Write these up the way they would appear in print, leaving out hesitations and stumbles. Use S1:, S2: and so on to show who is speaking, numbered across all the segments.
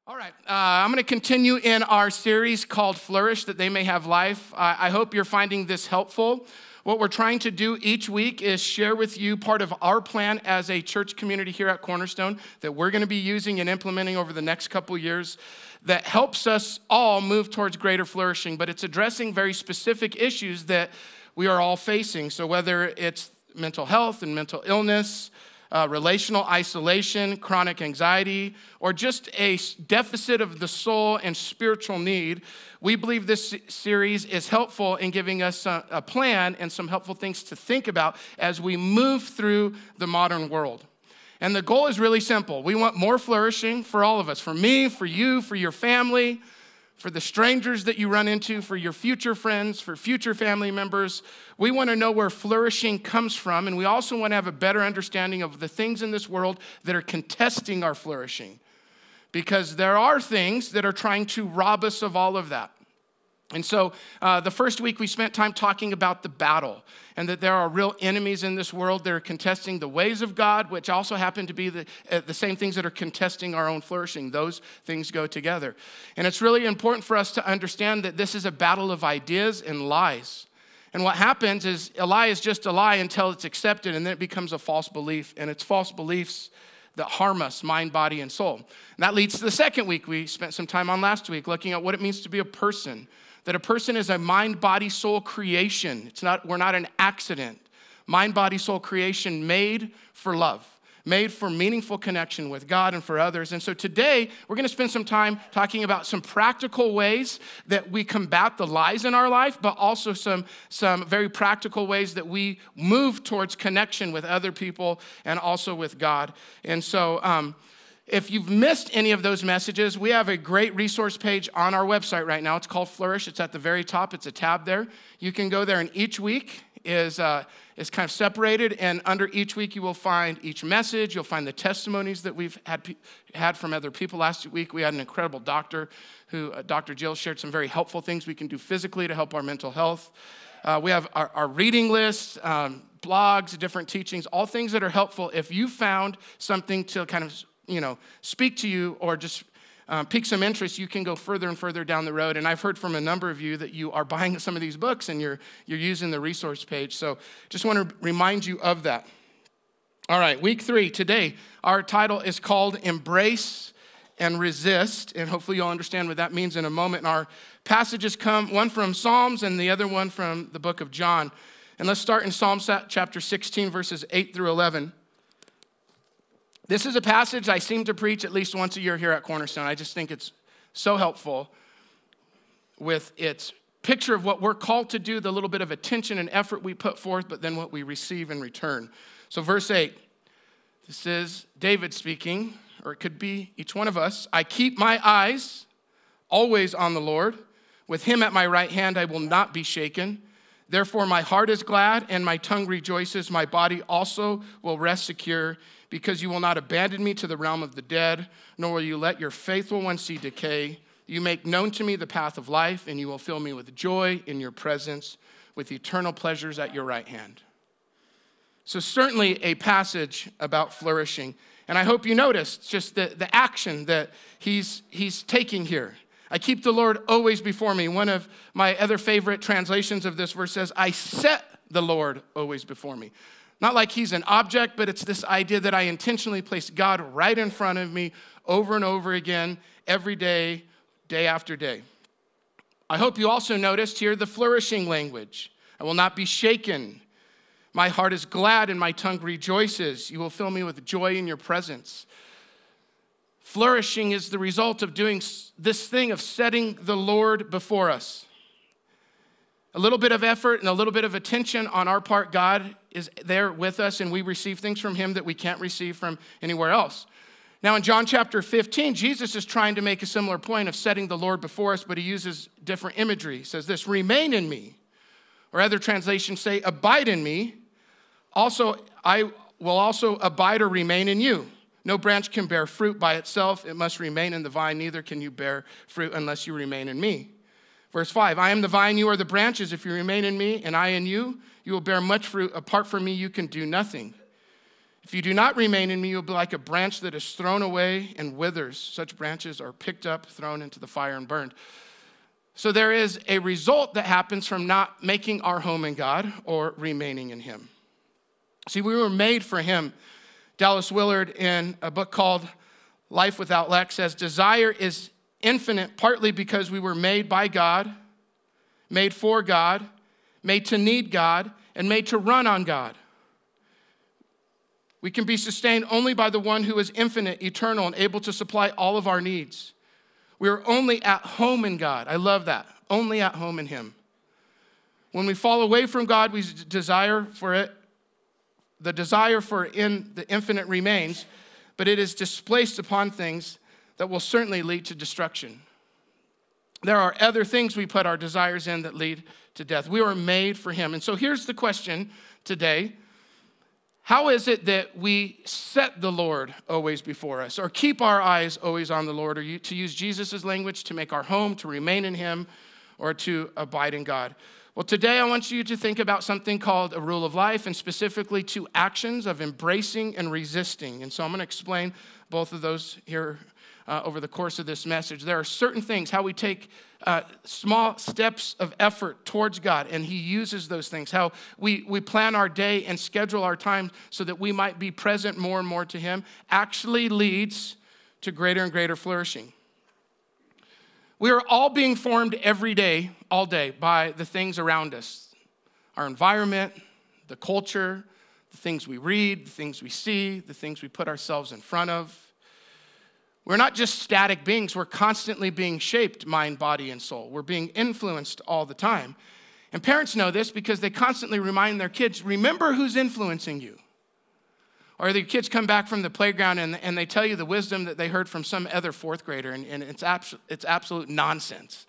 S1: All right, I'm going to continue in our series called Flourish, that they may have life. I hope you're finding this helpful. What we're trying to do each week is share with you part of our plan as a church community here at Cornerstone that we're going to be using and implementing over the next couple years that helps us all move towards greater flourishing, but it's addressing very specific issues that we are all facing. So whether it's mental health and mental illness, relational isolation, chronic anxiety, or just a deficit of the soul and spiritual need, we believe this series is helpful in giving us a plan and some helpful things to think about as we move through the modern world. And the goal is really simple. We want more flourishing for all of us, for me, for you, for your family, for the strangers that you run into, for your future friends, for future family members. We want to know where flourishing comes from, and we also want to have a better understanding of the things in this world that are contesting our flourishing, because there are things that are trying to rob us of all of that. And so the first week we spent time talking about the battle and that there are real enemies in this world that are contesting the ways of God, which also happen to be the same things that are contesting our own flourishing. Those things go together. And it's really important for us to understand that this is a battle of ideas and lies. And what happens is a lie is just a lie until it's accepted, and then it becomes a false belief. And it's false beliefs that harm us, mind, body, and soul. And that leads to the second week we spent some time on last week, looking at what it means to be a person. That a person is a mind, body, soul creation. We're not an accident. Mind, body, soul creation made for love, made for meaningful connection with God and for others. And so today, we're going to spend some time talking about some practical ways that we combat the lies in our life, but also some very practical ways that we move towards connection with other people and also with God. And so, if you've missed any of those messages, we have a great resource page on our website right now. It's called Flourish. It's at the very top. It's a tab there. You can go there, and each week is kind of separated, and under each week you will find each message. You'll find the testimonies that we've had from other people. Last week we had an incredible doctor who, Dr. Jill, shared some very helpful things we can do physically to help our mental health. We have our reading list, blogs, different teachings, all things that are helpful. If you found something to kind of speak to you or just pique some interest, you can go further and further down the road. And I've heard from a number of you that you are buying some of these books and you're using the resource page. So just want to remind you of that. All right, week 3, today, our title is called Embrace and Resist. And hopefully you'll understand what that means in a moment. And our passages come, one from Psalms and the other one from the book of John. And let's start in Psalm chapter 16, verses 8 through 11. This is a passage I seem to preach at least once a year here at Cornerstone. I just think it's so helpful with its picture of what we're called to do, the little bit of attention and effort we put forth, but then what we receive in return. So verse 8, this is David speaking, or it could be each one of us. I keep my eyes always on the Lord. With him at my right hand, I will not be shaken. Therefore, my heart is glad and my tongue rejoices. My body also will rest secure, because you will not abandon me to the realm of the dead, nor will you let your faithful one see decay. You make known to me the path of life, and you will fill me with joy in your presence, with eternal pleasures at your right hand. So certainly a passage about flourishing. And I hope you noticed just the action that he's taking here. I keep the Lord always before me. One of my other favorite translations of this verse says, I set the Lord always before me. Not like he's an object, but it's this idea that I intentionally place God right in front of me over and over again, every day, day after day. I hope you also noticed here the flourishing language. I will not be shaken. My heart is glad and my tongue rejoices. You will fill me with joy in your presence. Flourishing is the result of doing this thing of setting the Lord before us. A little bit of effort and a little bit of attention on our part, God is there with us, and we receive things from him that we can't receive from anywhere else. Now, in John chapter 15, Jesus is trying to make a similar point of setting the Lord before us, but he uses different imagery. He says this, remain in me, or other translations say, abide in me. Also, I will also abide or remain in you. No branch can bear fruit by itself. It must remain in the vine. Neither can you bear fruit unless you remain in me. Verse 5, I am the vine, you are the branches. If you remain in me and I in you, you will bear much fruit. Apart from me, you can do nothing. If you do not remain in me, you'll be like a branch that is thrown away and withers. Such branches are picked up, thrown into the fire, and burned. So there is a result that happens from not making our home in God or remaining in him. See, we were made for him. Dallas Willard, in a book called Life Without Lack, says, desire is infinite partly because we were made by God, made for God, made to need God, and made to run on God. We can be sustained only by the one who is infinite, eternal, and able to supply all of our needs. We are only at home in God. I love that. Only at home in him. When we fall away from God, we desire for it. The desire for in the infinite remains, but it is displaced upon things that will certainly lead to destruction. There are other things we put our desires in that lead to death. We were made for him. And so here's the question today. How is it that we set the Lord always before us, or keep our eyes always on the Lord, or to use Jesus' language, to make our home, to remain in him, or to abide in God? Well, today I want you to think about something called a rule of life, and specifically 2 actions of embracing and resisting. And so I'm going to explain both of those here over the course of this message. There are certain things, how we take small steps of effort towards God, and he uses those things, how we plan our day and schedule our time so that we might be present more and more to him, actually leads to greater and greater flourishing. We are all being formed every day, all day, by the things around us. Our environment, the culture, the things we read, the things we see, the things we put ourselves in front of. We're not just static beings. We're constantly being shaped, mind, body, and soul. We're being influenced all the time. And parents know this because they constantly remind their kids, remember who's influencing you. Or the kids come back from the playground and they tell you the wisdom that they heard from some other 4th grader, and it's absolute nonsense.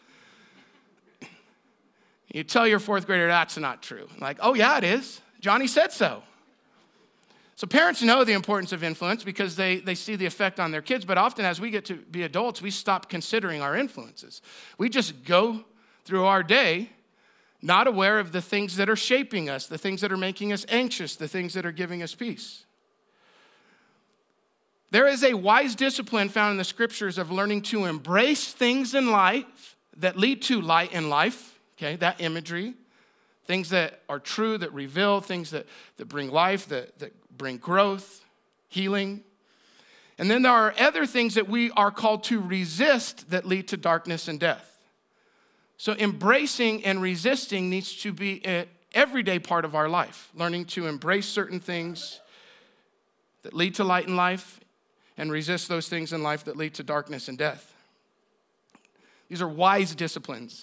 S1: You tell your 4th grader that's not true. Like, oh yeah, it is. Johnny said so. So parents know the importance of influence because they see the effect on their kids, but often as we get to be adults, we stop considering our influences. We just go through our day not aware of the things that are shaping us, the things that are making us anxious, the things that are giving us peace. There is a wise discipline found in the scriptures of learning to embrace things in life that lead to light in life, okay, that imagery, things that are true, that reveal, things that bring life, that bring growth, healing. And then there are other things that we are called to resist that lead to darkness and death. So embracing and resisting needs to be an everyday part of our life, learning to embrace certain things that lead to light in life and resist those things in life that lead to darkness and death. These are wise disciplines.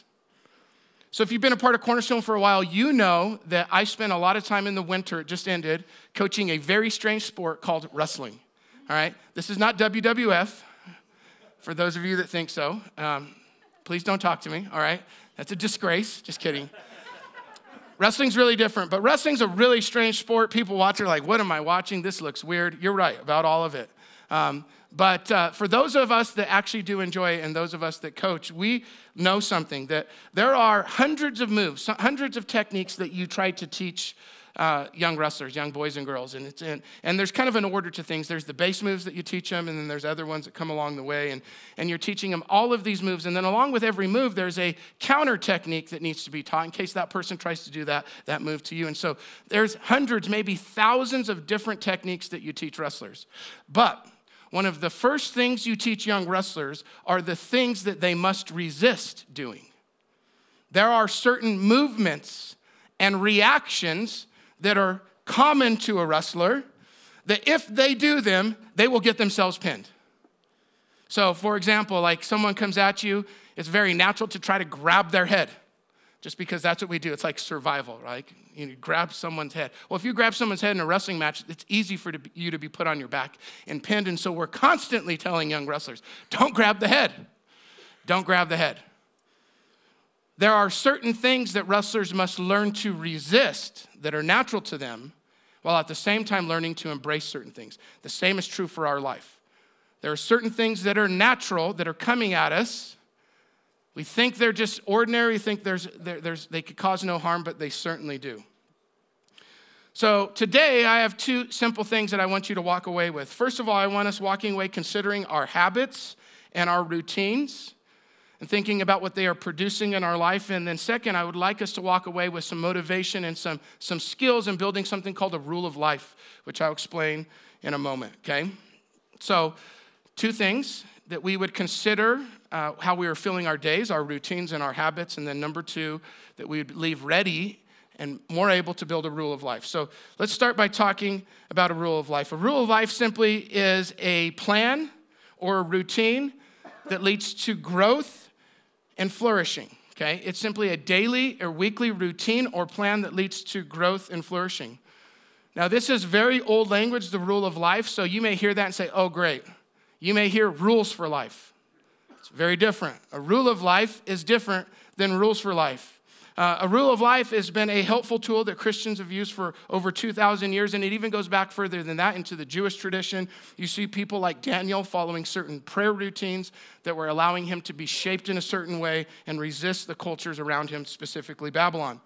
S1: So if you've been a part of Cornerstone for a while, you know that I spent a lot of time in the winter, it just ended, coaching a very strange sport called wrestling. All right? This is not WWF, for those of you that think so. Please don't talk to me, all right? That's a disgrace. Just kidding. Wrestling's really different, but wrestling's a really strange sport. People watch it like, what am I watching? This looks weird. You're right about all of it. But for those of us that actually do enjoy it and those of us that coach, we know something, that there are hundreds of moves, hundreds of techniques that you try to teach young wrestlers, young boys and girls. And there's kind of an order to things. There's the base moves that you teach them, and then there's other ones that come along the way. And you're teaching them all of these moves. And then along with every move, there's a counter technique that needs to be taught in case that person tries to do that move to you. And so there's hundreds, maybe thousands of different techniques that you teach wrestlers. But one of the first things you teach young wrestlers are the things that they must resist doing. There are certain movements and reactions that are common to a wrestler that if they do them, they will get themselves pinned. So for example, like someone comes at you, it's very natural to try to grab their head just because that's what we do. It's like survival, right? You grab someone's head. Well, if you grab someone's head in a wrestling match, it's easy for you to be put on your back and pinned. And so we're constantly telling young wrestlers, don't grab the head. Don't grab the head. There are certain things that wrestlers must learn to resist that are natural to them, while at the same time learning to embrace certain things. The same is true for our life. There are certain things that are natural that are coming at us. We think they're just ordinary, we think they could cause no harm, but they certainly do. So today I have two simple things that I want you to walk away with. First of all, I want us walking away considering our habits and our routines and thinking about what they are producing in our life. And then second, I would like us to walk away with some motivation and some skills in building something called a rule of life, which I'll explain in a moment, okay? So two things that we would consider how we are filling our days, our routines and our habits. And then number two, that we would leave ready and more able to build a rule of life. So let's start by talking about a rule of life. A rule of life simply is a plan or a routine that leads to growth and flourishing, okay? It's simply a daily or weekly routine or plan that leads to growth and flourishing. Now, this is very old language, the rule of life, so you may hear that and say, oh, great. You may hear rules for life. It's very different. A rule of life is different than rules for life. A rule of life has been a helpful tool that Christians have used for over 2,000 years, and it even goes back further than that into the Jewish tradition. You see people like Daniel following certain prayer routines that were allowing him to be shaped in a certain way and resist the cultures around him, specifically Babylon.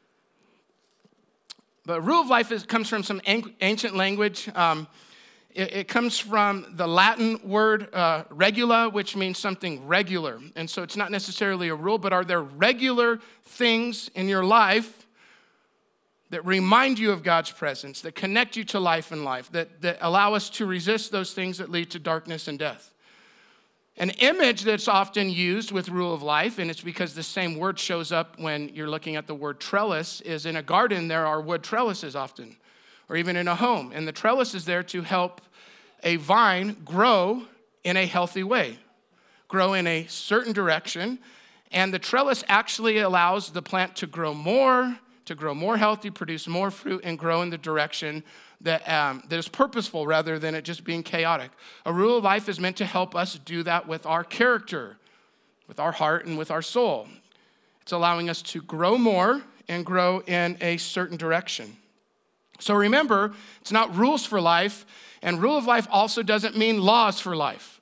S1: But rule of life comes from some ancient language. It comes from the Latin word regula, which means something regular. And so it's not necessarily a rule, but are there regular things in your life that remind you of God's presence, that connect you to life and life, that allow us to resist those things that lead to darkness and death? An image that's often used with rule of life, and it's because the same word shows up when you're looking at the word trellis, is in a garden there are wood trellises often, or even in a home. And the trellis is there to help a vine grow in a healthy way, grow in a certain direction. And the trellis actually allows the plant to grow more healthy, produce more fruit, and grow in the direction that is purposeful rather than it just being chaotic. A rule of life is meant to help us do that with our character, with our heart, and with our soul. It's allowing us to grow more and grow in a certain direction. So remember, it's not rules for life, and rule of life also doesn't mean laws for life.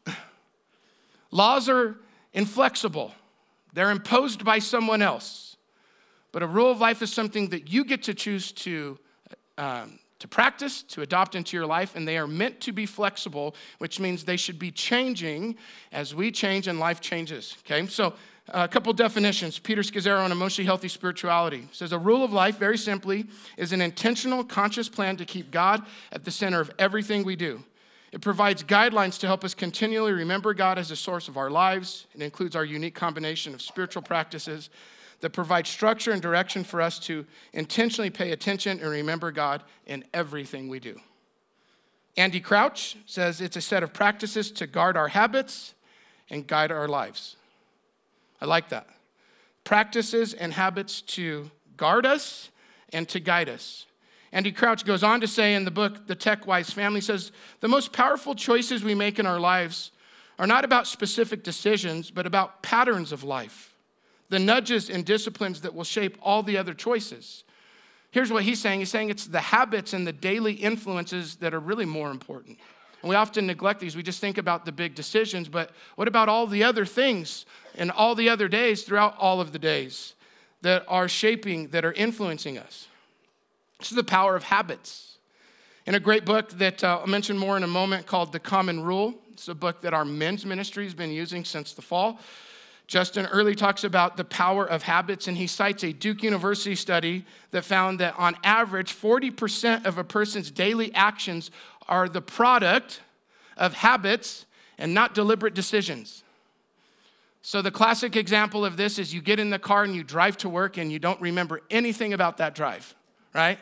S1: Laws are inflexible. They're imposed by someone else. But a rule of life is something that you get to choose to practice, to adopt into your life, and they are meant to be flexible, which means they should be changing as we change and life changes, okay? So a couple definitions. Peter Scazzaro on Emotionally Healthy Spirituality says, a rule of life, very simply, is an intentional, conscious plan to keep God at the center of everything we do. It provides guidelines to help us continually remember God as the source of our lives. It includes our unique combination of spiritual practices that provide structure and direction for us to intentionally pay attention and remember God in everything we do. Andy Crouch says it's a set of practices to guard our habits and guide our lives. I like that. Practices and habits to guard us and to guide us. Andy Crouch goes on to say in the book, The Tech-Wise Family, says, the most powerful choices we make in our lives are not about specific decisions, but about patterns of life, the nudges and disciplines that will shape all the other choices. Here's what he's saying. He's saying it's the habits and the daily influences that are really more important. And we often neglect these. We just think about the big decisions, but what about all the other things and all the other days throughout all of the days that are shaping, that are influencing us? This is the power of habits. In a great book that I'll mention more in a moment called The Common Rule, it's a book that our men's ministry has been using since the fall. Justin Early talks about the power of habits, and he cites a Duke University study that found that on average, 40% of a person's daily actions are the product of habits and not deliberate decisions. So the classic example of this is you get in the car and you drive to work and you don't remember anything about that drive, right?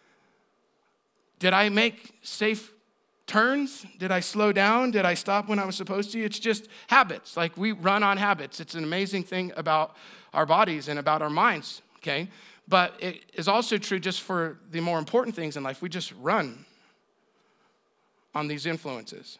S1: Did I make safe turns? Did I slow down? Did I stop when I was supposed to? It's just habits. Like we run on habits. It's an amazing thing about our bodies and about our minds, okay? But it is also true just for the more important things in life. We just run on these influences.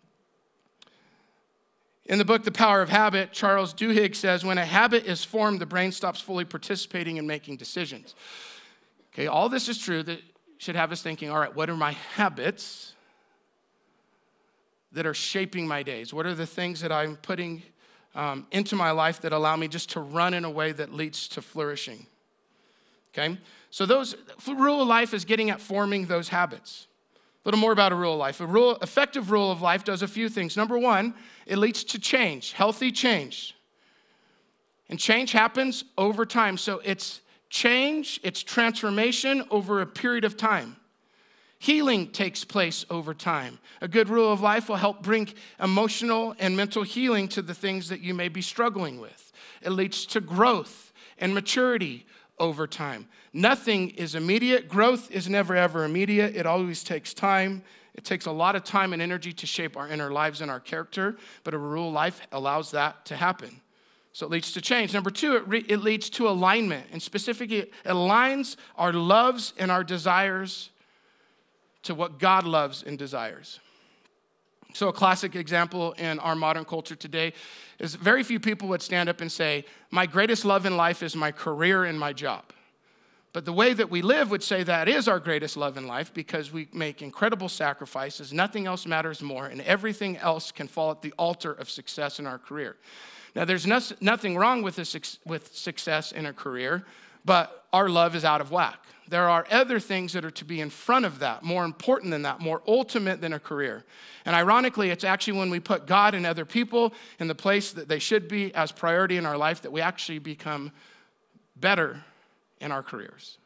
S1: In the book, The Power of Habit, Charles Duhigg says, when a habit is formed, the brain stops fully participating in making decisions. Okay, all this is true. That should have us thinking, all right, what are my habits that are shaping my days? What are the things that I'm putting into my life that allow me just to run in a way that leads to flourishing? okay? So rule of life is getting at forming those habits. A little more about a rule of life. Effective rule of life does a few things. Number one, it leads to change, healthy change. And change happens over time. So it's change, it's transformation over a period of time. Healing takes place over time. A good rule of life will help bring emotional and mental healing to the things that you may be struggling with. It leads to growth and maturity over time. Nothing is immediate. Growth is never, ever immediate. It always takes time. It takes a lot of time and energy to shape our inner lives and our character, but a rule of life allows that to happen. So it leads to change. Number two, it leads to alignment, and specifically, it aligns our loves and our desires to what God loves and desires. So a classic example in our modern culture today is very few people would stand up and say, my greatest love in life is my career and my job. But the way that we live would say that is our greatest love in life because we make incredible sacrifices. Nothing else matters more, and everything else can fall at the altar of success in our career. Now, there's nothing wrong with success in a career, but our love is out of whack. There are other things that are to be in front of that, more important than that, more ultimate than a career. And ironically, it's actually when we put God and other people in the place that they should be as priority in our life that we actually become better in our careers,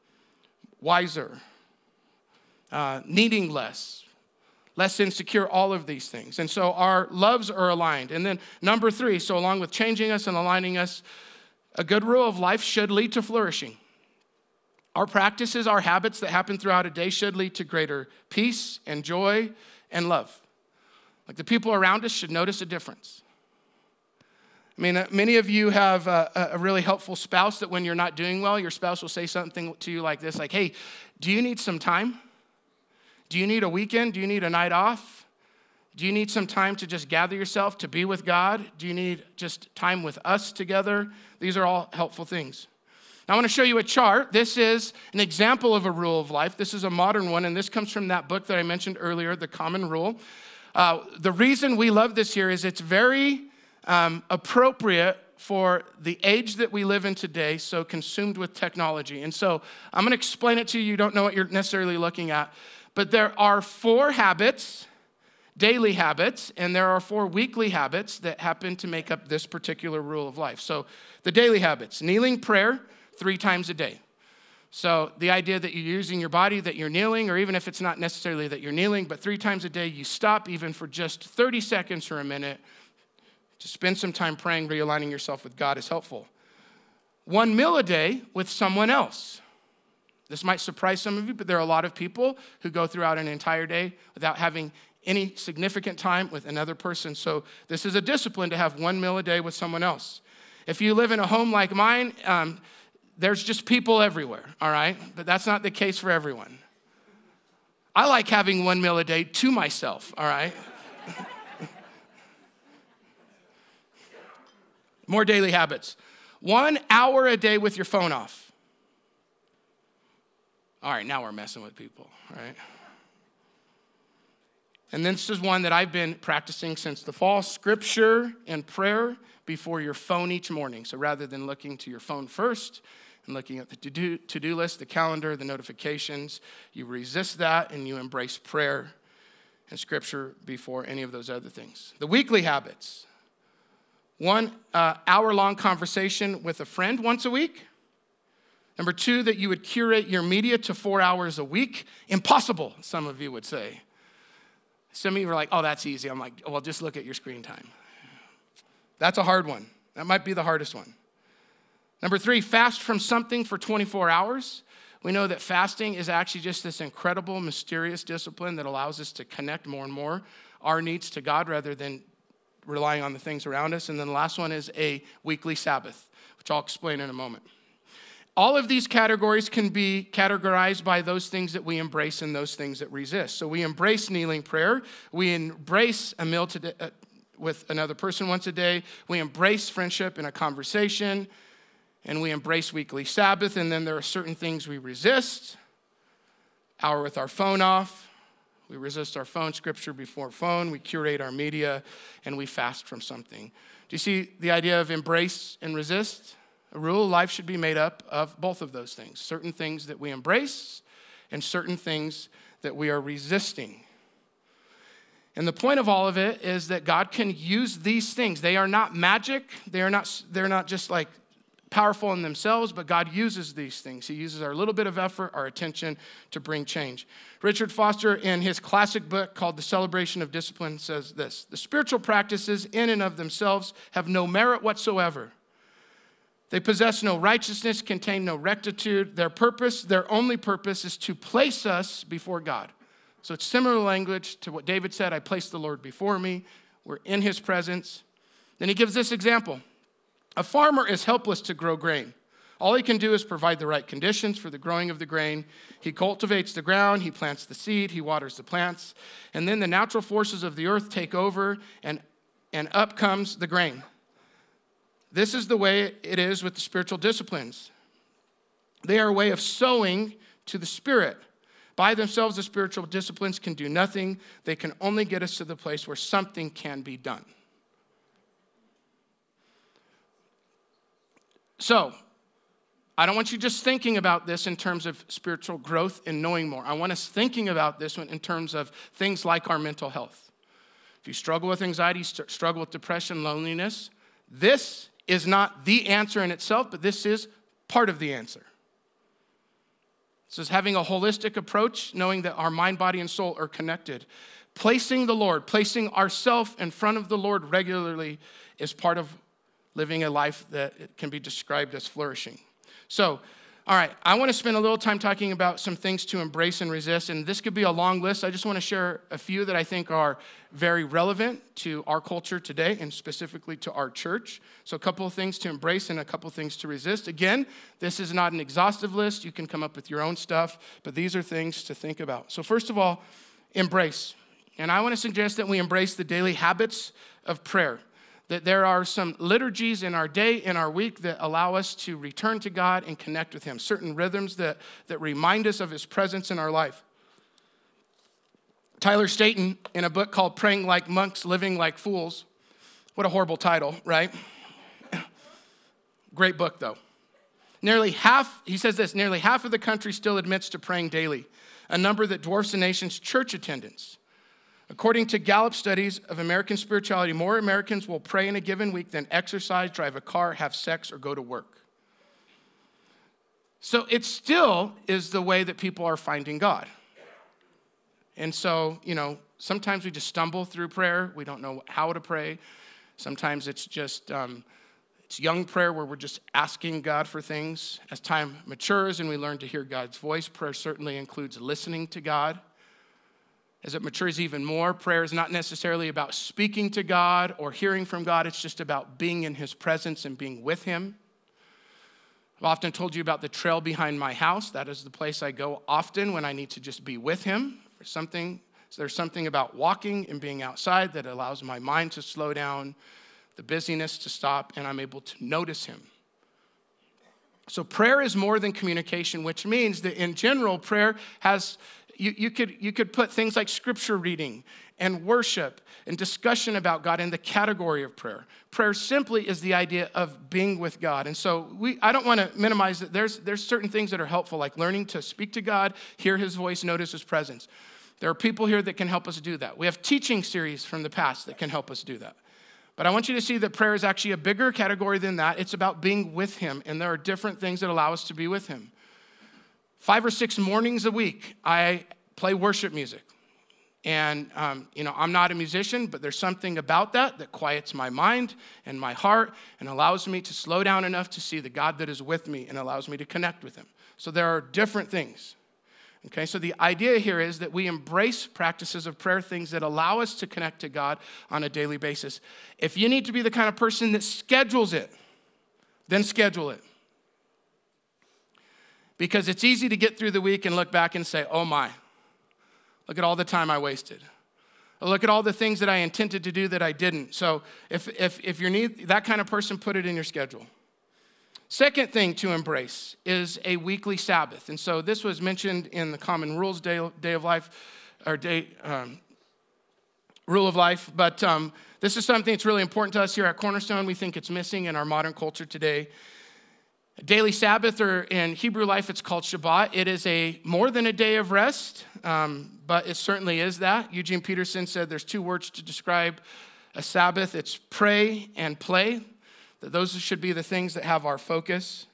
S1: wiser, needing less insecure, all of these things. And so our loves are aligned. And then number three, so along with changing us and aligning us, a good rule of life should lead to flourishing. Our practices, our habits that happen throughout a day should lead to greater peace and joy and love. Like the people around us should notice a difference. I mean, many of you have a really helpful spouse that when you're not doing well, your spouse will say something to you like this, like, hey, do you need some time? Do you need a weekend? Do you need a night off? Do you need some time to just gather yourself to be with God? Do you need just time with us together? These are all helpful things. Now, I want to show you a chart. This is an example of a rule of life. This is a modern one, and this comes from that book that I mentioned earlier, The Common Rule. The reason we love this here is it's very appropriate for the age that we live in today, so consumed with technology. And so I'm going to explain it to you. You don't know what you're necessarily looking at. But there are 4 habits, daily habits, and there are 4 weekly habits that happen to make up this particular rule of life. So the daily habits, kneeling prayer 3 times a day. So the idea that you're using your body, that you're kneeling, or even if it's not necessarily that you're kneeling, but 3 times a day you stop even for just 30 seconds or a minute to spend some time praying, realigning yourself with God is helpful. 1 meal a day with someone else. This might surprise some of you, but there are a lot of people who go throughout an entire day without having any significant time with another person. So this is a discipline to have 1 meal a day with someone else. If you live in a home like mine, there's just people everywhere, all right? But that's not the case for everyone. I like having 1 meal a day to myself, all right? More daily habits. 1 hour a day with your phone off. All right, now we're messing with people, right? And this is one that I've been practicing since the fall, scripture and prayer before your phone each morning. So rather than looking to your phone first and looking at the to-do list, the calendar, the notifications, you resist that and you embrace prayer and scripture before any of those other things. The weekly habits. 1 hour-long conversation with a friend once a week. Number 2, that you would curate your media to 4 hours a week. Impossible, some of you would say. Some of you are like, oh, that's easy. I'm like, well, just look at your screen time. That's a hard one. That might be the hardest one. Number 3, fast from something for 24 hours. We know that fasting is actually just this incredible, mysterious discipline that allows us to connect more and more our needs to God rather than relying on the things around us. And then the last one is a weekly Sabbath, which I'll explain in a moment. All of these categories can be categorized by those things that we embrace and those things that resist. So we embrace kneeling prayer. We embrace a meal with another person once a day. We embrace friendship in a conversation. And we embrace weekly Sabbath. And then there are certain things we resist. Hour with our phone off. We resist our phone, scripture before phone. We curate our media. And we fast from something. Do you see the idea of embrace and resist? A rule of life should be made up of both of those things, certain things that we embrace and certain things that we are resisting. And the point of all of it is that God can use these things. They are not magic. They're not just like powerful in themselves, but God uses these things. He uses our little bit of effort, our attention to bring change. Richard Foster, in his classic book called The Celebration of Discipline, says this: the spiritual practices in and of themselves have no merit whatsoever. They possess no righteousness, contain no rectitude. Their only purpose is to place us before God. So it's similar language to what David said, I place the Lord before me. We're in his presence. Then he gives this example. A farmer is helpless to grow grain. All he can do is provide the right conditions for the growing of the grain. He cultivates the ground, he plants the seed, he waters the plants, and then the natural forces of the earth take over, and up comes the grain. This is the way it is with the spiritual disciplines. They are a way of sowing to the Spirit. By themselves, the spiritual disciplines can do nothing. They can only get us to the place where something can be done. So, I don't want you just thinking about this in terms of spiritual growth and knowing more. I want us thinking about this one in terms of things like our mental health. If you struggle with anxiety, struggle with depression, loneliness, this is not the answer in itself, but this is part of the answer. This is having a holistic approach, knowing that our mind, body, and soul are connected. Placing the Lord, placing ourselves in front of the Lord regularly is part of living a life that can be described as flourishing. So, all right, I want to spend a little time talking about some things to embrace and resist, and this could be a long list. I just want to share a few that I think are very relevant to our culture today and specifically to our church. So a couple of things to embrace and a couple of things to resist. Again, this is not an exhaustive list. You can come up with your own stuff, but these are things to think about. So first of all, embrace. And I want to suggest that we embrace the daily habits of prayer. That there are some liturgies in our day, in our week, that allow us to return to God and connect with him. Certain rhythms that remind us of his presence in our life. Tyler Staton, in a book called Praying Like Monks, Living Like Fools. What a horrible title, right? Great book, though. He says this, nearly half of the country still admits to praying daily, a number that dwarfs the nation's church attendance. According to Gallup studies of American spirituality, more Americans will pray in a given week than exercise, drive a car, have sex, or go to work. So it still is the way that people are finding God. And so, sometimes we just stumble through prayer. We don't know how to pray. Sometimes it's just, it's young prayer where we're just asking God for things. As time matures and we learn to hear God's voice, prayer certainly includes listening to God. As it matures even more, prayer is not necessarily about speaking to God or hearing from God. It's just about being in his presence and being with him. I've often told you about the trail behind my house. That is the place I go often when I need to just be with him for something. So there's something about walking and being outside that allows my mind to slow down, the busyness to stop, and I'm able to notice him. So prayer is more than communication, which means that in general, prayer has... You could put things like scripture reading and worship and discussion about God in the category of prayer. Prayer simply is the idea of being with God. And so I don't want to minimize that. There's certain things that are helpful, like learning to speak to God, hear his voice, notice his presence. There are people here that can help us do that. We have teaching series from the past that can help us do that. But I want you to see that prayer is actually a bigger category than that. It's about being with him, and there are different things that allow us to be with him. 5 or 6 mornings a week, I play worship music. And, I'm not a musician, but there's something about that quiets my mind and my heart and allows me to slow down enough to see the God that is with me and allows me to connect with him. So there are different things. Okay, so the idea here is that we embrace practices of prayer, things that allow us to connect to God on a daily basis. If you need to be the kind of person that schedules it, then schedule it. Because it's easy to get through the week and look back and say, oh my, look at all the time I wasted. Or look at all the things that I intended to do that I didn't. So if you're that kind of person, put it in your schedule. Second thing to embrace is a weekly Sabbath. And so this was mentioned in the Common Rules Day of Life, or Rule of Life. But this is something that's really important to us here at Cornerstone. We think it's missing in our modern culture today. Daily Sabbath, or in Hebrew life, it's called Shabbat. It is more than a day of rest, but it certainly is that. Eugene Peterson said there's 2 words to describe a Sabbath. It's pray and play. That those should be the things that have our focus.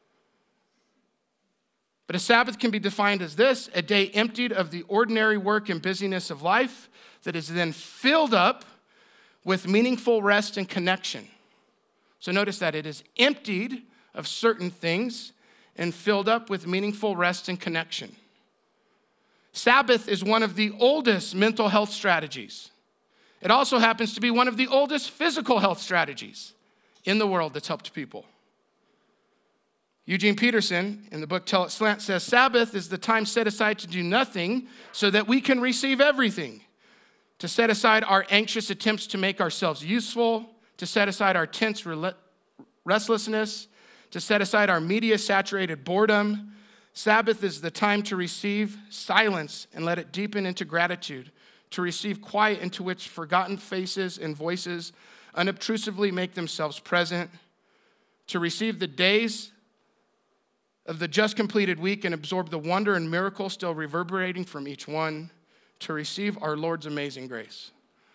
S1: But a Sabbath can be defined as this: a day emptied of the ordinary work and busyness of life that is then filled up with meaningful rest and connection. So notice that it is emptied of certain things and filled up with meaningful rest and connection. Sabbath is one of the oldest mental health strategies. It also happens to be one of the oldest physical health strategies in the world that's helped people. Eugene Peterson, in the book Tell It Slant, says, Sabbath is the time set aside to do nothing so that we can receive everything. To set aside our anxious attempts to make ourselves useful, to set aside our tense restlessness, to set aside our media-saturated boredom. Sabbath is the time to receive silence and let it deepen into gratitude, to receive quiet into which forgotten faces and voices unobtrusively make themselves present, to receive the days of the just completed week and absorb the wonder and miracle still reverberating from each one, to receive our Lord's amazing grace.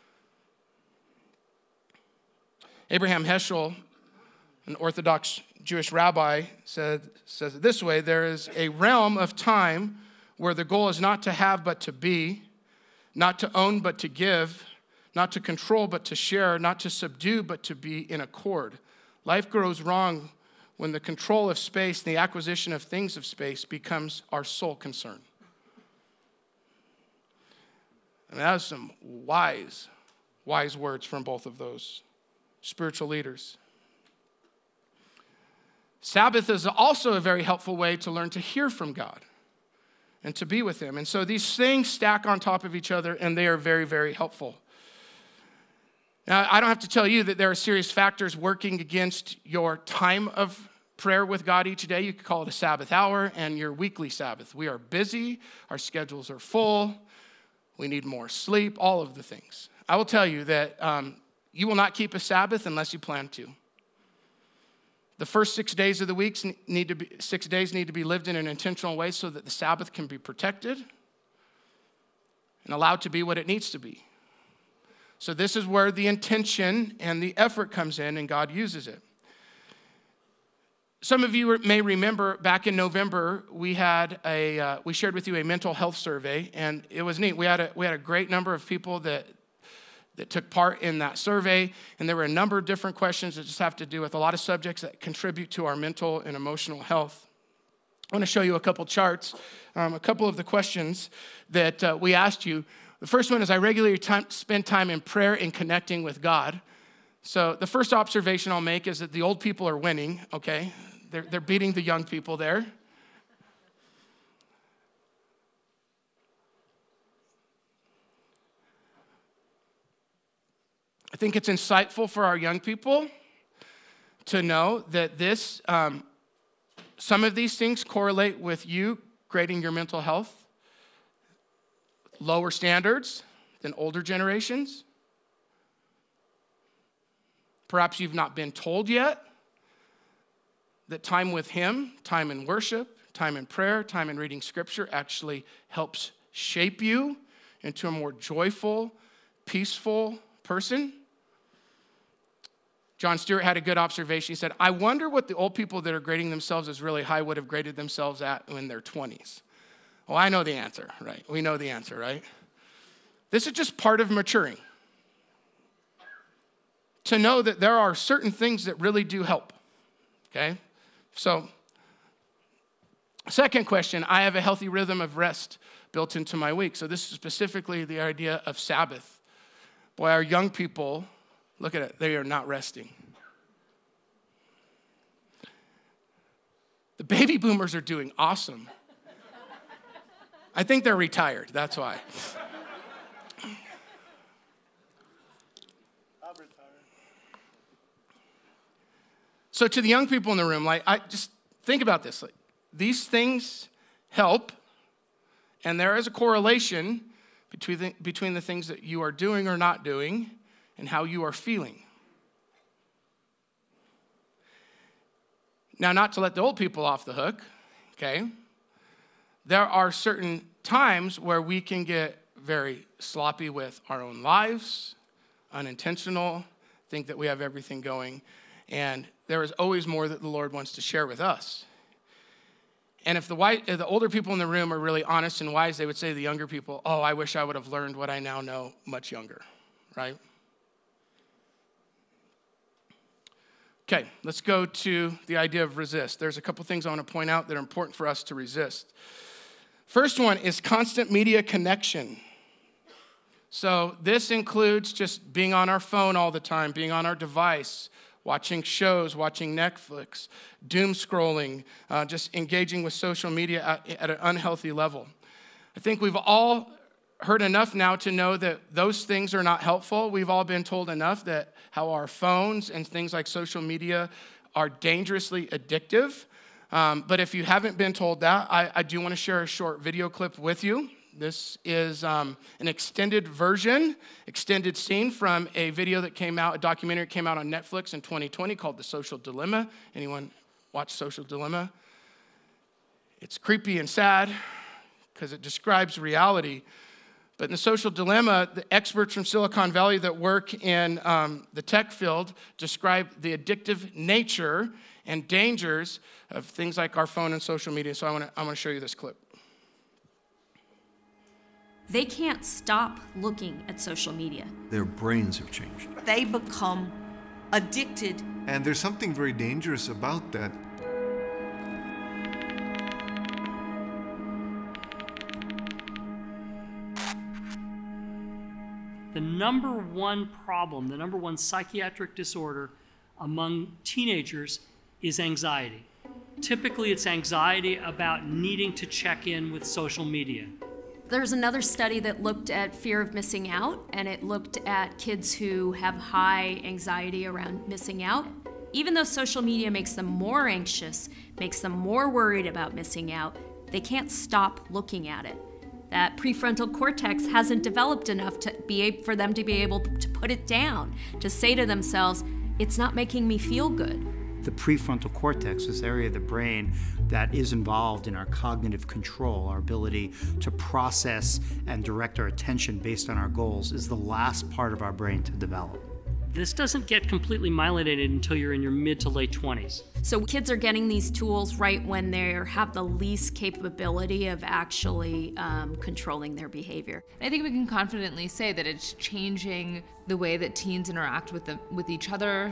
S1: Abraham Heschel, an Orthodox Jewish rabbi, says it this way: there is a realm of time where the goal is not to have but to be, not to own but to give, not to control but to share, not to subdue but to be in accord. Life grows wrong when the control of space, the acquisition of things of space, becomes our sole concern. And that was some wise words from both of those spiritual leaders. Sabbath is also a very helpful way to learn to hear from God and to be with Him. And so these things stack on top of each other, and they are very, very helpful. Now, I don't have to tell you that there are serious factors working against your time of prayer with God each day. You could call it a Sabbath hour and your weekly Sabbath. We are busy. Our schedules are full. We need more sleep, all of the things. I will tell you that you will not keep a Sabbath unless you plan to. The first 6 days of the week need to be lived in an intentional way so that the Sabbath can be protected and allowed to be what it needs to be. So this is where the intention and the effort comes in, and God uses it. Some of you may remember back in November, we shared with you a mental health survey, and it was neat. We had a great number of people that took part in that survey, and there were a number of different questions that just have to do with a lot of subjects that contribute to our mental and emotional health. I want to show you a couple charts, a couple of the questions that we asked you. The first one is, I regularly spend time in prayer and connecting with God. So the first observation I'll make is that the old people are winning, okay? They're beating the young people there. I think it's insightful for our young people to know that some of these things correlate with you grading your mental health. Lower standards than older generations. Perhaps you've not been told yet that time with Him, time in worship, time in prayer, time in reading Scripture actually helps shape you into a more joyful, peaceful person. John Stewart had a good observation. He said, I wonder what the old people that are grading themselves as really high would have graded themselves at in their 20s. Well, I know the answer, right? We know the answer, right? This is just part of maturing. To know that there are certain things that really do help, okay? So, second question, I have a healthy rhythm of rest built into my week. So this is specifically the idea of Sabbath. Boy, our young people, look at it, they are not resting. The baby boomers are doing awesome. I think they're retired, that's why.
S2: I'm retired.
S1: So to the young people in the room, I just think about this. These things help, and there is a correlation between the things that you are doing or not doing and how you are feeling. Now, not to let the old people off the hook, okay? There are certain times where we can get very sloppy with our own lives, unintentional, think that we have everything going, and there is always more that the Lord wants to share with us. And if the older people in the room are really honest and wise, they would say to the younger people, oh, I wish I would have learned what I now know much younger, right? Okay, let's go to the idea of resist. There's a couple things I want to point out that are important for us to resist. First one is constant media connection. So this includes just being on our phone all the time, being on our device, watching shows, watching Netflix, doom scrolling, just engaging with social media at an unhealthy level. I think we've all heard enough now to know that those things are not helpful. We've all been told enough that how our phones and things like social media are dangerously addictive. But if you haven't been told that, I do want to share a short video clip with you. This is an extended scene from a video that came out, a documentary that came out on Netflix in 2020 called The Social Dilemma. Anyone watch Social Dilemma? It's creepy and sad because it describes reality. But in The Social Dilemma, the experts from Silicon Valley that work in the tech field describe the addictive nature and dangers of things like our phone and social media. So I want to show you this clip.
S2: They can't stop looking at social media.
S3: Their brains have changed.
S4: They become addicted.
S5: And there's something very dangerous about that.
S6: The number one problem, the number one psychiatric disorder among teenagers is anxiety. Typically, it's anxiety about needing to check in with social media.
S2: There's another study that looked at fear of missing out, and it looked at kids who have high anxiety around missing out. Even though social media makes them more anxious, makes them more worried about missing out, they can't stop looking at it. That prefrontal cortex hasn't developed enough for them to be able to put it down, to say to themselves, it's not making me feel good.
S7: The prefrontal cortex, this area of the brain that is involved in our cognitive control, our ability to process and direct our attention based on our goals, is the last part of our brain to develop.
S6: This doesn't get completely myelinated until you're in your mid to late 20s.
S2: So kids are getting these tools right when they have the least capability of actually controlling their behavior.
S8: I think we can confidently say that it's changing the way that teens interact with each other,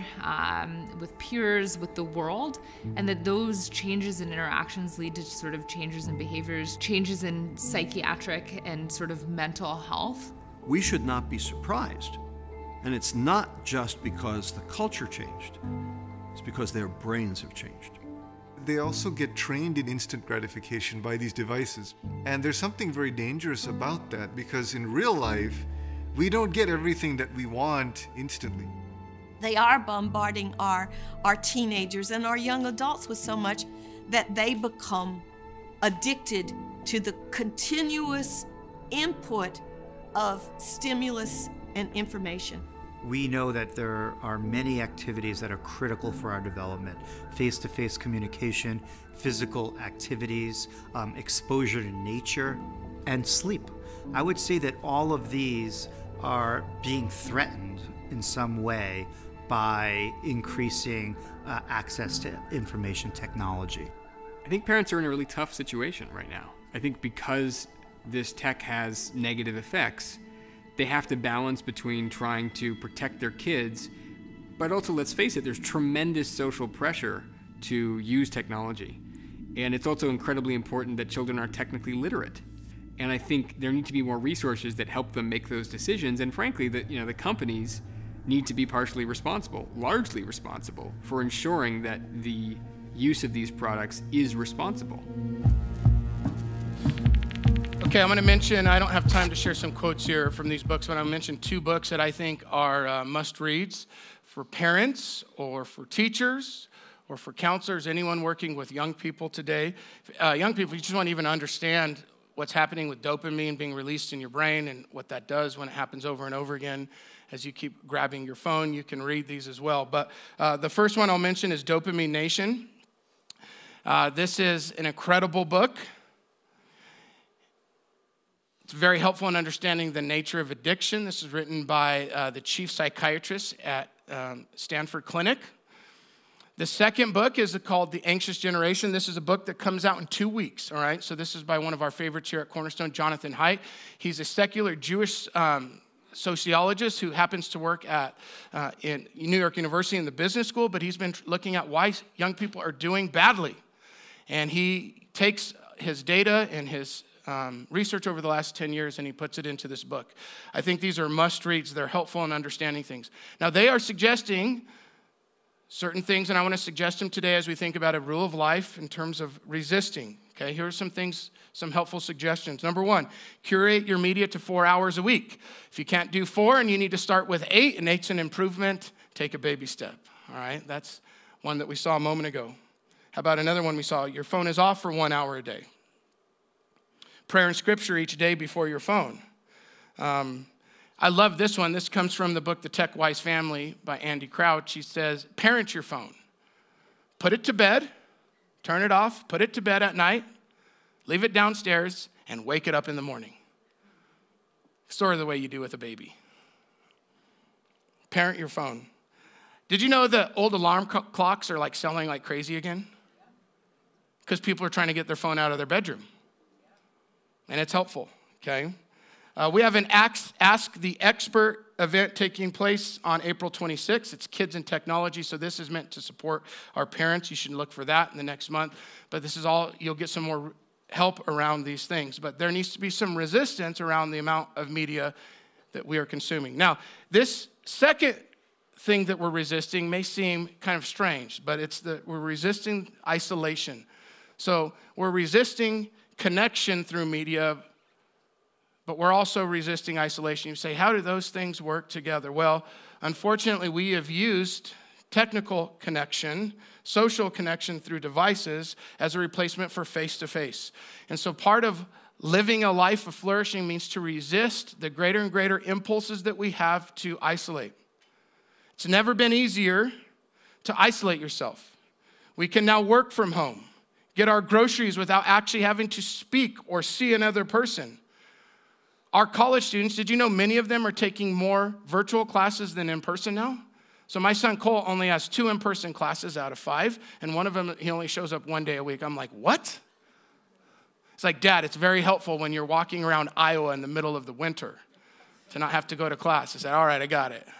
S8: with peers, with the world, and that those changes in interactions lead to sort of changes in behaviors, changes in psychiatric and sort of mental health.
S3: We should not be surprised. And it's not just because the culture changed. It's because their brains have changed.
S5: They also get trained in instant gratification by these devices. And there's something very dangerous about that, because in real life, we don't get everything that we want instantly.
S4: They are bombarding our teenagers and our young adults with so much that they become addicted to the continuous input of stimulus and information.
S7: We know that there are many activities that are critical for our development. Face-to-face communication, physical activities, exposure to nature, and sleep. I would say that all of these are being threatened in some way by increasing access to information technology.
S9: I think parents are in a really tough situation right now. I think because this tech has negative effects, they have to balance between trying to protect their kids, but also, let's face it, there's tremendous social pressure to use technology. And it's also incredibly important that children are technically literate. And I think there need to be more resources that help them make those decisions. And frankly, the companies need to be partially responsible, largely responsible, for ensuring that the use of these products is responsible.
S1: Okay, I'm going to mention, I don't have time to share some quotes here from these books, but I'll mention two books that I think are must-reads for parents or for teachers or for counselors, anyone working with young people today. Young people, you just want to even understand what's happening with dopamine being released in your brain and what that does when it happens over and over again. As you keep grabbing your phone, you can read these as well. But the first one I'll mention is Dopamine Nation. This is an incredible book. It's very helpful in understanding the nature of addiction. This is written by the chief psychiatrist at Stanford Clinic. The second book is called The Anxious Generation. This is a book that comes out in 2 weeks, all right? So this is by one of our favorites here at Cornerstone, Jonathan Haidt. He's a secular Jewish sociologist who happens to work at in New York University in the business school, but he's been looking at why young people are doing badly. And he takes his data and his research over the last 10 years and he puts it into this book. I think these are must-reads. They're helpful in understanding things. Now, they are suggesting certain things, and I want to suggest them today as we think about a rule of life in terms of resisting. Okay, here are some things, some helpful suggestions. Number one, curate your media to 4 hours a week. If you can't do 4 and you need to start with 8, and 8's an improvement, take a baby step. All right, that's one that we saw a moment ago. How about another one we saw? Your phone is off for 1 hour a day. Prayer and scripture each day before your phone. I love this one. This comes from the book, The Tech Wise Family by Andy Crouch. He says, parent your phone. Put it to bed, turn it off, put it to bed at night, leave it downstairs, and wake it up in the morning. Sort of the way you do with a baby. Parent your phone. Did you know that old alarm clocks are like selling like crazy again? Because people are trying to get their phone out of their bedroom. And it's helpful, okay? We have an Ask the Expert event taking place on April 26th. It's Kids and Technology, so this is meant to support our parents. You should look for that in the next month. But this is all, you'll get some more help around these things. But there needs to be some resistance around the amount of media that we are consuming. Now, this second thing that we're resisting may seem kind of strange, but it's that we're resisting isolation. So we're resisting connection through media, but we're also resisting isolation. You say, how do those things work together? Well, unfortunately, we have used technical connection, social connection through devices as a replacement for face-to-face. And so part of living a life of flourishing means to resist the greater and greater impulses that we have to isolate. It's never been easier to isolate yourself. We can now work from home, get our groceries without actually having to speak or see another person. Our college students, did you know many of them are taking more virtual classes than in person now? So my son Cole only has 2 in-person classes out of 5, and one of them, he only shows up 1 day a week. I'm like, what? It's like, Dad, it's very helpful when you're walking around Iowa in the middle of the winter to not have to go to class. I said, all right, I got it.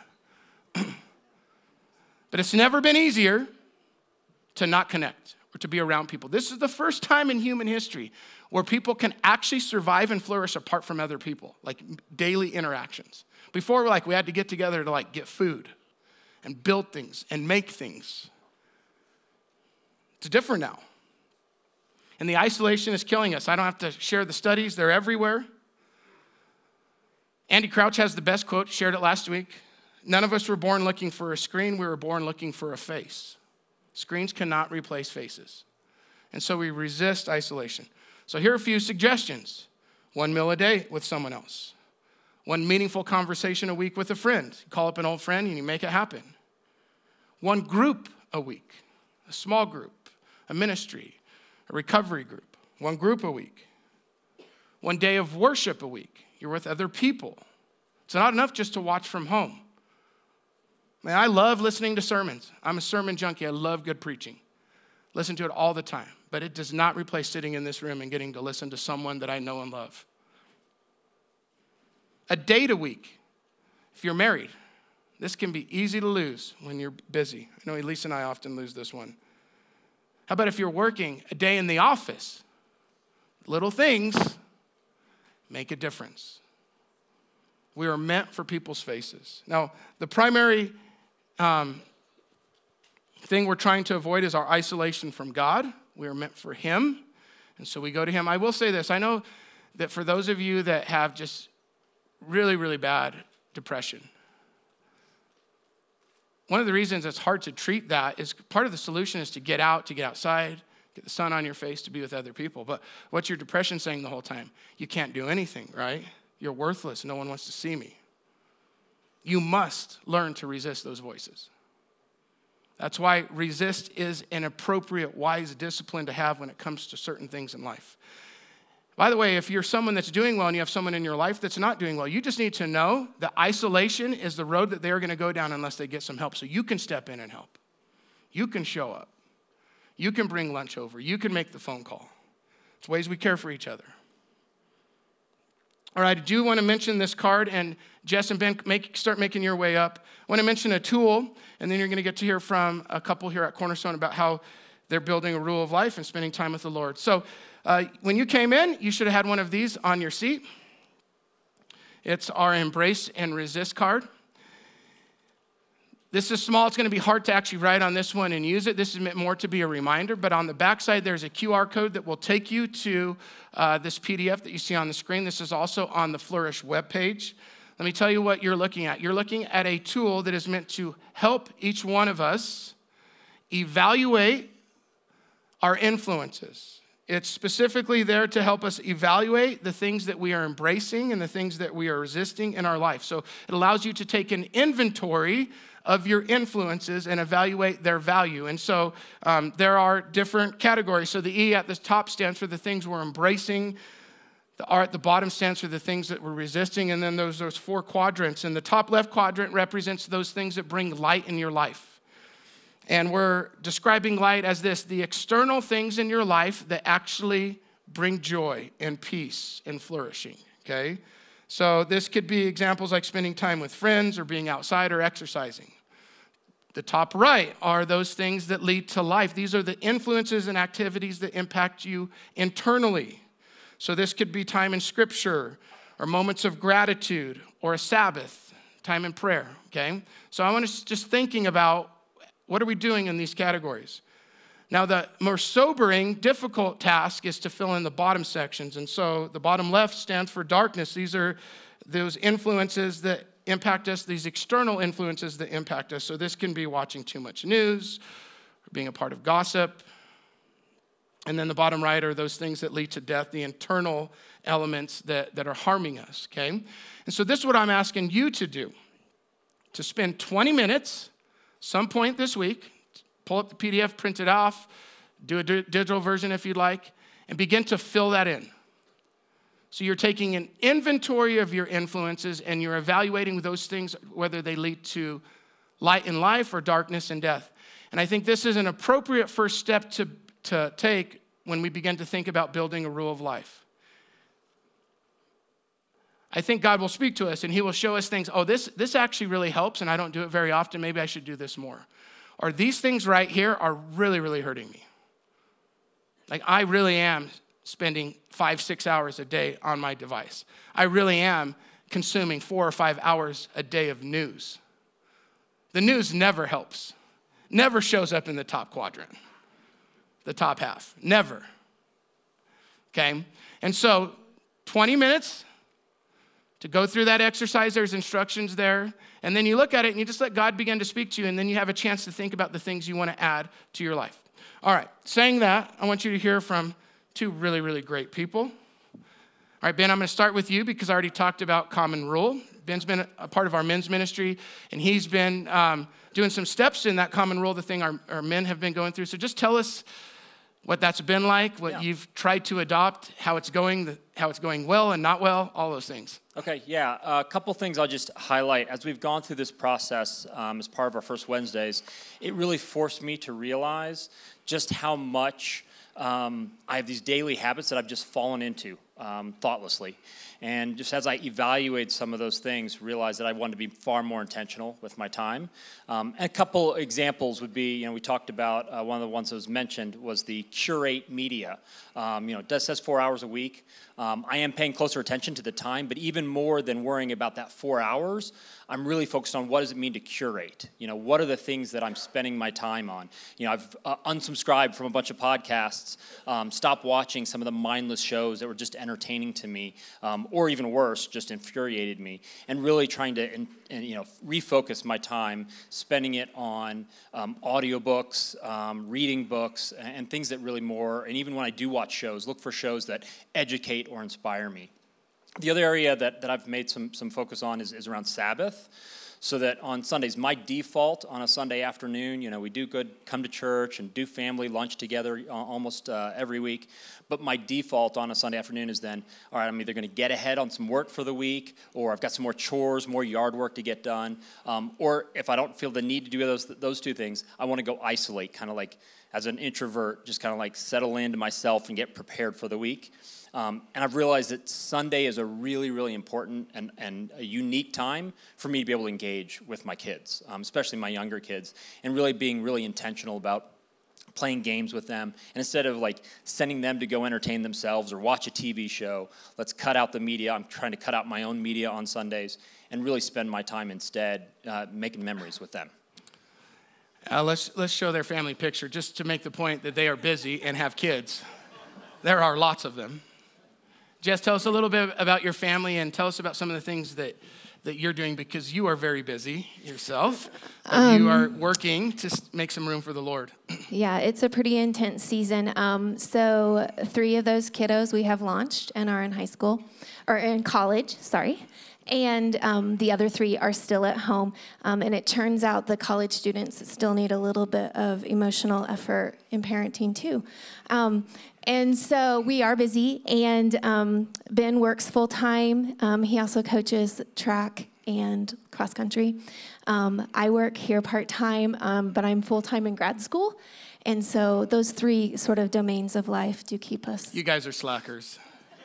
S1: But it's never been easier to not connect or to be around people. This is the first time in human history where people can actually survive and flourish apart from other people, like daily interactions. Before, we had to get together to get food and build things and make things. It's different now. And the isolation is killing us. I don't have to share the studies. They're everywhere. Andy Crouch has the best quote, shared it last week. None of us were born looking for a screen. We were born looking for a face. Screens cannot replace faces. And so we resist isolation. So here are a few suggestions. 1 meal a day with someone else. 1 meaningful conversation a week with a friend. You call up an old friend and you make it happen. 1 group a week. A small group, a ministry, a recovery group. 1 group a week. 1 day of worship a week. You're with other people. It's not enough just to watch from home. Man, I love listening to sermons. I'm a sermon junkie. I love good preaching. Listen to it all the time. But it does not replace sitting in this room and getting to listen to someone that I know and love. A date a week. If you're married, this can be easy to lose when you're busy. I know Elise and I often lose this one. How about if you're working, a day in the office? Little things make a difference. We are meant for people's faces. Now, the primary thing we're trying to avoid is our isolation from God. We are meant for Him, and so we go to Him. I will say this. I know that for those of you that have just really, really bad depression, one of the reasons it's hard to treat that is part of the solution is to get out, to get outside, get the sun on your face, to be with other people. But what's your depression saying the whole time? You can't do anything, right? You're worthless. No one wants to see me. You must learn to resist those voices. That's why resist is an appropriate, wise discipline to have when it comes to certain things in life. By the way, if you're someone that's doing well and you have someone in your life that's not doing well, you just need to know that isolation is the road that they're going to go down unless they get some help. So you can step in and help. You can show up. You can bring lunch over. You can make the phone call. It's ways we care for each other. All right, I do want to mention this card, and Jess and Ben, start making your way up. I want to mention a tool, and then you're going to get to hear from a couple here at Cornerstone about how they're building a rule of life and spending time with the Lord. So when you came in, you should have had one of these on your seat. It's our Embrace and Resist card. This is small. It's going to be hard to actually write on this one and use it. This is meant more to be a reminder, but on the backside, there's a QR code that will take you to this PDF that you see on the screen. This is also on the Flourish webpage. Let me tell you what you're looking at. You're looking at a tool that is meant to help each one of us evaluate our influences. It's specifically there to help us evaluate the things that we are embracing and the things that we are resisting in our life. So it allows you to take an inventory of your influences and evaluate their value. And so there are different categories. So the E at the top stands for the things we're embracing. The R at the bottom stands for the things that we're resisting. And then those 4 quadrants. And the top left quadrant represents those things that bring light in your life. And we're describing light as this: the external things in your life that actually bring joy and peace and flourishing, okay? So this could be examples like spending time with friends or being outside or exercising. The top right are those things that lead to life. These are the influences and activities that impact you internally. So this could be time in Scripture or moments of gratitude or a Sabbath, time in prayer, okay? So I want us just thinking about what are we doing in these categories. Now, the more sobering, difficult task is to fill in the bottom sections. And so the bottom left stands for darkness. These are those influences that impact us, these external influences that impact us. So this can be watching too much news, or being a part of gossip. And then the bottom right are those things that lead to death, the internal elements that are harming us, okay? And so this is what I'm asking you to do, to spend 20 minutes some point this week. Pull up the PDF, print it off, do a digital version if you'd like, and begin to fill that in. So you're taking an inventory of your influences and you're evaluating those things, whether they lead to light in life or darkness and death. And I think this is an appropriate first step to take when we begin to think about building a rule of life. I think God will speak to us and he will show us things. Oh, this actually really helps and I don't do it very often. Maybe I should do this more. Or these things right here are really, really hurting me. Like I really am spending 5-6 hours a day on my device. I really am consuming 4 or 5 hours a day of news. The news never helps. Never shows up in the top quadrant, the top half, never. Okay? And so 20 minutes to go through that exercise. There's instructions there. And then you look at it and you just let God begin to speak to you. And then you have a chance to think about the things you want to add to your life. All right, saying that, I want you to hear from 2 really, really great people. All right, Ben, I'm going to start with you because I already talked about Common Rule. Ben's been a part of our men's ministry, and he's been doing some steps in that Common Rule, the thing our men have been going through. So just tell us what that's been like, what you've tried to adopt, how it's going well and not well, all those things.
S10: Okay, yeah, a couple things I'll just highlight. As we've gone through this process as part of our first Wednesdays, it really forced me to realize just how much I have these daily habits that I've just fallen into thoughtlessly. And just as I evaluate some of those things, realized that I wanted to be far more intentional with my time. And a couple examples would be, we talked about one of the ones that was mentioned was the curate media. It says 4 hours a week. I am paying closer attention to the time, but even more than worrying about that 4 hours, I'm really focused on what does it mean to curate? What are the things that I'm spending my time on? I've unsubscribed from a bunch of podcasts, stopped watching some of the mindless shows that were just entertaining to me, or even worse, just infuriated me, and really trying to refocus my time, spending it on audiobooks, reading books, and things that really more, and even when I do watch shows, look for shows that educate or inspire me. The other area that I've made some focus on is around Sabbath. so that on Sundays, my default on a Sunday afternoon, we do come to church and do family lunch together almost every week. But my default on a Sunday afternoon is then, all right, I'm either going to get ahead on some work for the week, or I've got some more chores, more yard work to get done. Or if I don't feel the need to do those two things, I want to go isolate, kind of like as an introvert, just kind of like settle into myself and get prepared for the week. And I've realized that Sunday is a really, really important and a unique time for me to be able to engage with my kids, especially my younger kids, and really being really intentional about playing games with them. And instead of like sending them to go entertain themselves or watch a TV show, let's cut out the media. I'm trying to cut out my own media on Sundays and really spend my time instead making memories with them.
S1: Let's show their family picture just to make the point that they are busy and have kids. There are lots of them. Jess, tell us a little bit about your family and tell us about some of the things that you're doing, because you are very busy yourself. You are working to make some room for the Lord.
S11: Yeah, it's a pretty intense season. So 3 of those kiddos we have launched and are in high school, or in college, sorry. And the other 3 are still at home. And it turns out the college students still need a little bit of emotional effort in parenting too. And so we are busy, and Ben works full-time. He also coaches track and cross-country. I work here part-time, but I'm full-time in grad school. And so those 3 sort of domains of life do keep us.
S1: You guys are slackers.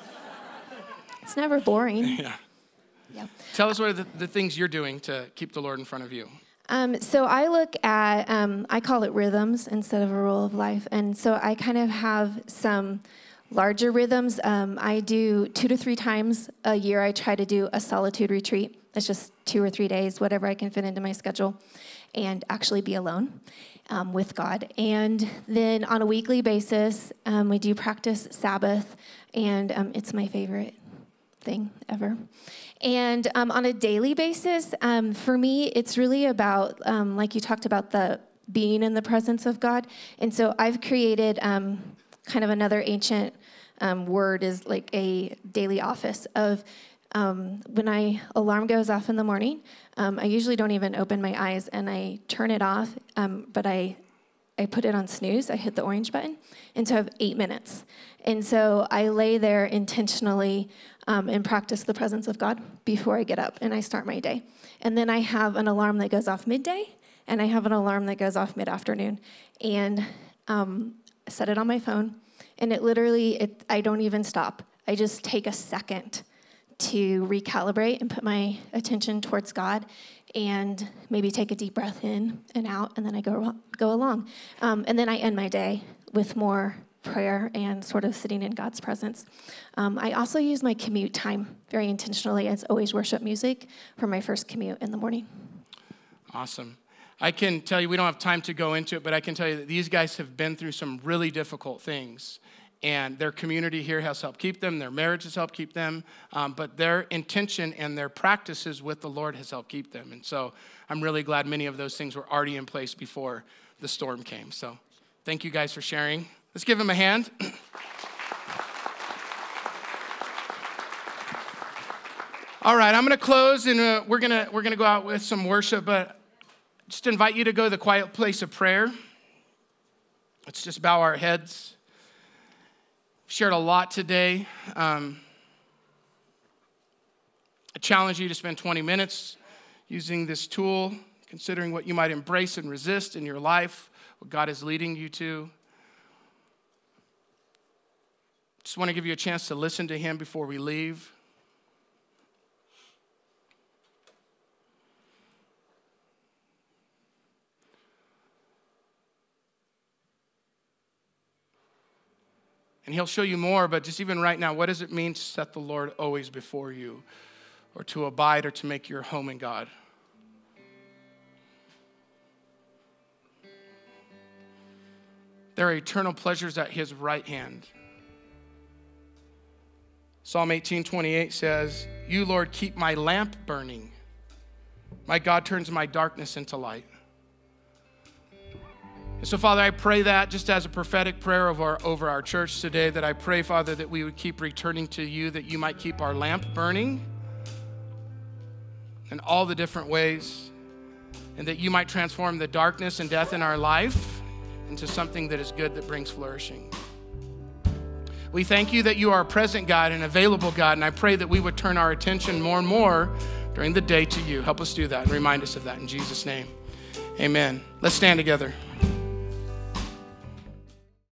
S11: It's never boring.
S1: Yeah.
S11: Yeah.
S1: Tell us what are the things you're doing to keep the Lord in front of you.
S11: So I look at, I call it rhythms instead of a rule of life. And so I kind of have some larger rhythms. I do 2 to 3 times a year, I try to do a solitude retreat. It's just 2 or 3 days, whatever I can fit into my schedule, and actually be alone with God. And then on a weekly basis, we do practice Sabbath, and it's my favorite thing ever. And on a daily basis, for me, it's really about, like you talked about, the being in the presence of God. And so I've created kind of another ancient word is like a daily office of when my alarm goes off in the morning, I usually don't even open my eyes and I turn it off, but I put it on snooze. I hit the orange button, and so I have 8 minutes. And so I lay there intentionally and practice the presence of God before I get up and I start my day. And then I have an alarm that goes off midday, and I have an alarm that goes off mid-afternoon. And I set it on my phone, and it literally, I don't even stop. I just take a second to recalibrate and put my attention towards God, and maybe take a deep breath in and out, and then I go along. And then I end my day with more prayer and sort of sitting in God's presence. I also use my commute time very intentionally. It's always worship music for my first commute in the morning.
S1: Awesome. I can tell you, we don't have time to go into it, but I can tell you that these guys have been through some really difficult things. And their community here has helped keep them. Their marriage has helped keep them. But their intention and their practices with the Lord has helped keep them. And so I'm really glad many of those things were already in place before the storm came. So thank you guys for sharing. Let's give them a hand. All right, I'm going to close, and we're going to go out with some worship. But just invite you to go to the quiet place of prayer. Let's just bow our heads. Shared a lot today. I challenge you to spend 20 minutes using this tool, considering what you might embrace and resist in your life, what God is leading you to. Just want to give you a chance to listen to Him before we leave. And He'll show you more, but just even right now, what does it mean to set the Lord always before you, or to abide, or to make your home in God? There are eternal pleasures at His right hand. Psalm 18:28 says, "You, Lord, keep my lamp burning. My God turns my darkness into light." And so, Father, I pray that just as a prophetic prayer over our church today, that I pray, Father, that we would keep returning to You, that You might keep our lamp burning, in all the different ways, and that you might transform the darkness and death in our life into something that is good, that brings flourishing. We thank you that you are a present God and available God, and I pray that we would turn our attention more and more during the day to you. Help us do that and remind us of that in Jesus' name. Amen. Let's stand together.